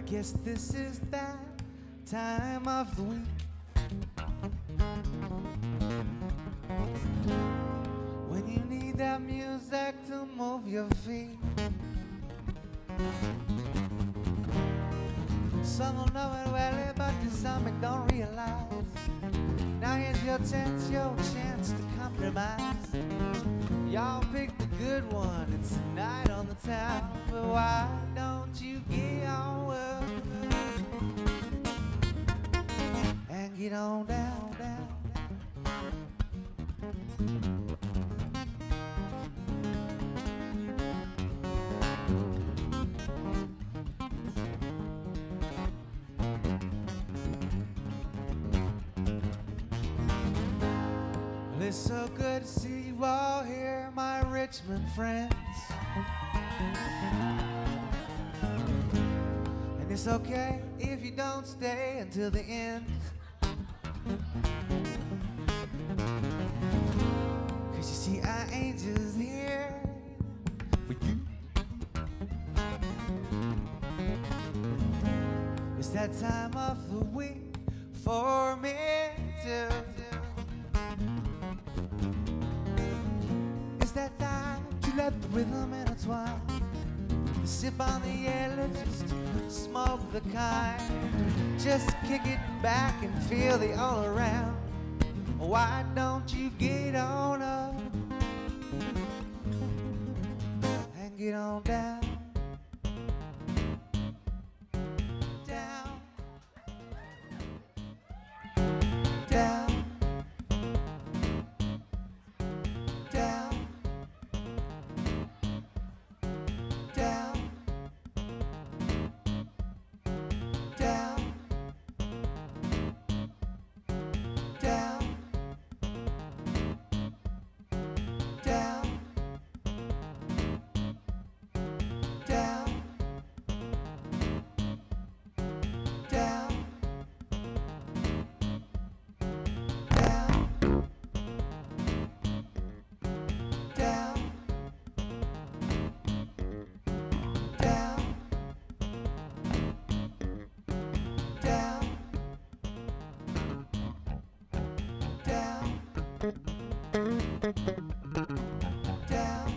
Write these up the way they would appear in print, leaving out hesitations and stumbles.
Guess this is that time of the week when you need that music to move your feet. Some will know it well, but some don't realize. Now here's your chance to compromise. Y'all pick the good one, it's a night on the town. But why don't you get on well and get on down, down, Well, it's so good to see you all here, my Richmond friends. And it's okay if you don't stay until the end. 'Cause you see, I ain't just here for you. It's that time of the week for me too. It's that time to let the rhythm intertwine. Sip on the yellow, just smoke the kind. Just kick it back and feel the all around. Why don't you get on up and get on down? Down, down, down, down, down, down, down, down, down, down, down, down, down, down,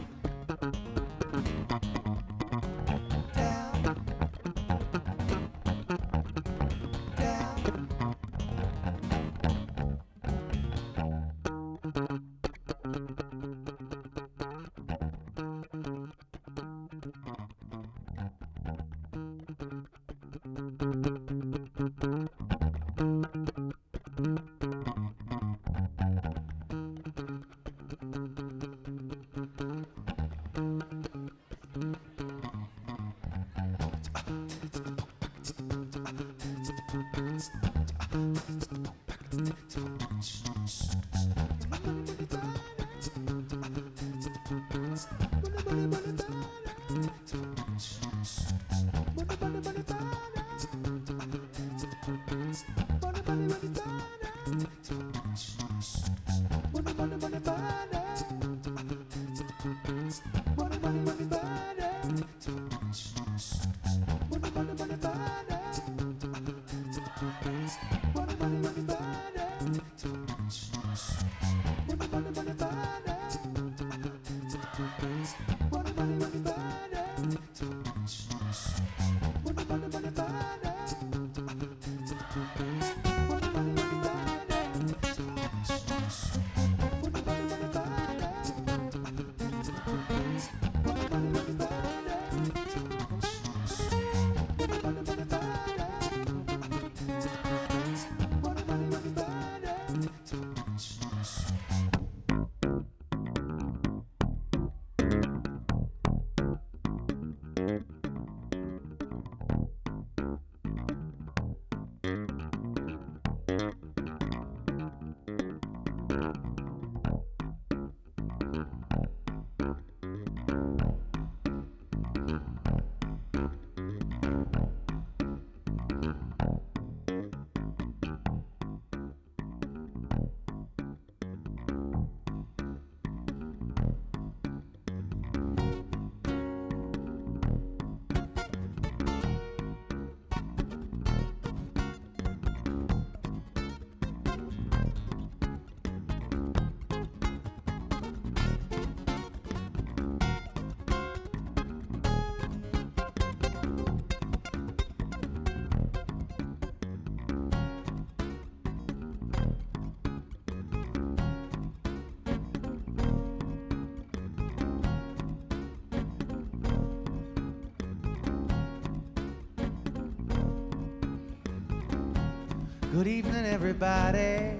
Good evening, everybody.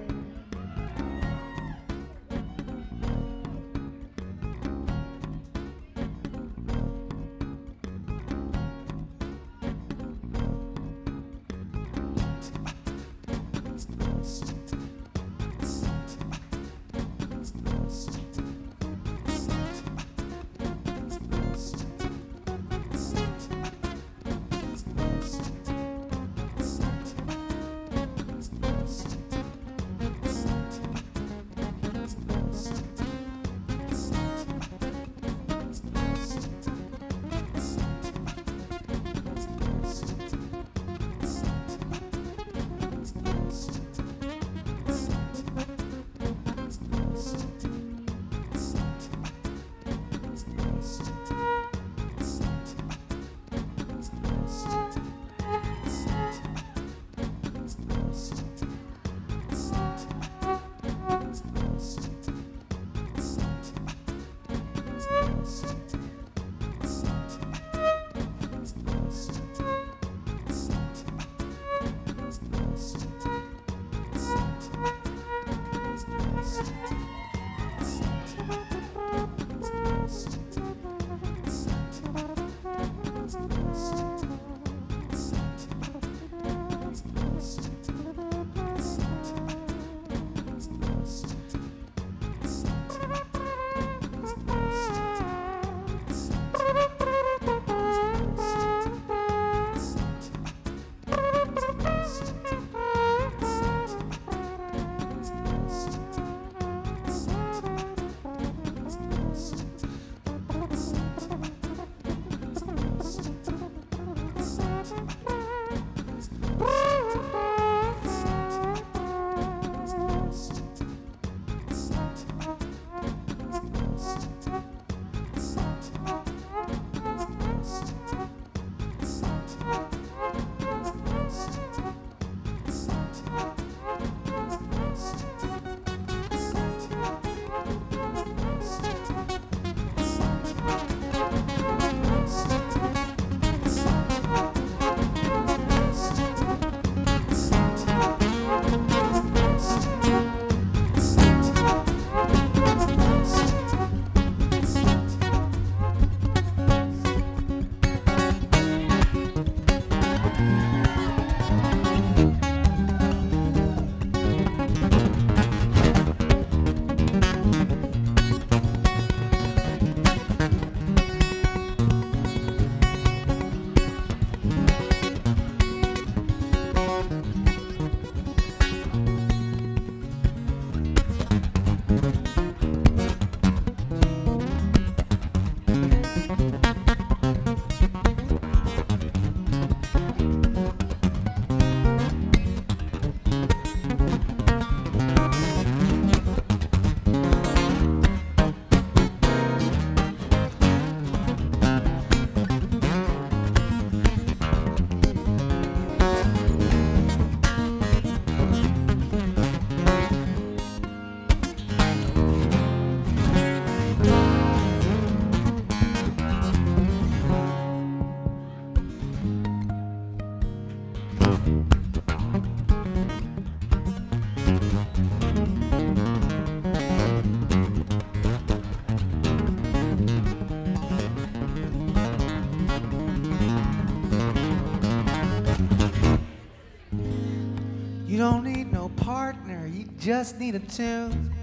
You don't need no partner, you just need a tune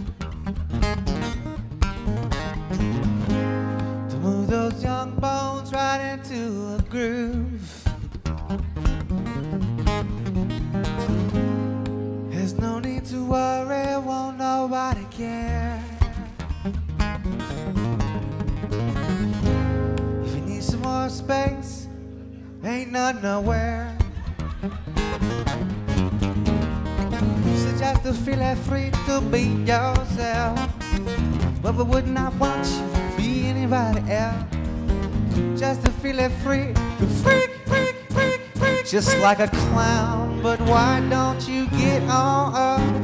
to move those young bones right into a groove. There's no need to worry, won't nobody care. If you need some more space, ain't none nowhere. Just to feel that free to be yourself. But we would not want you to be anybody else. Just to feel that free to freak, freak, freak, freak. Just like a clown, but why don't you get on up?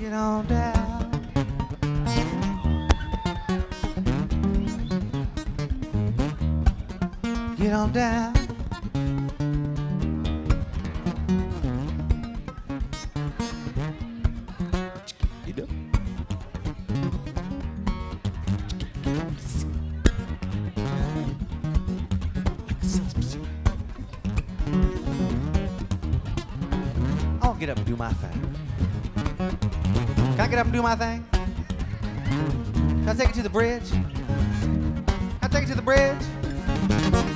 Get on down. Get on down. You do? I'll get up and do my thing. Can I get up and do my thing? Can I take it to the bridge? Can I take it to the bridge?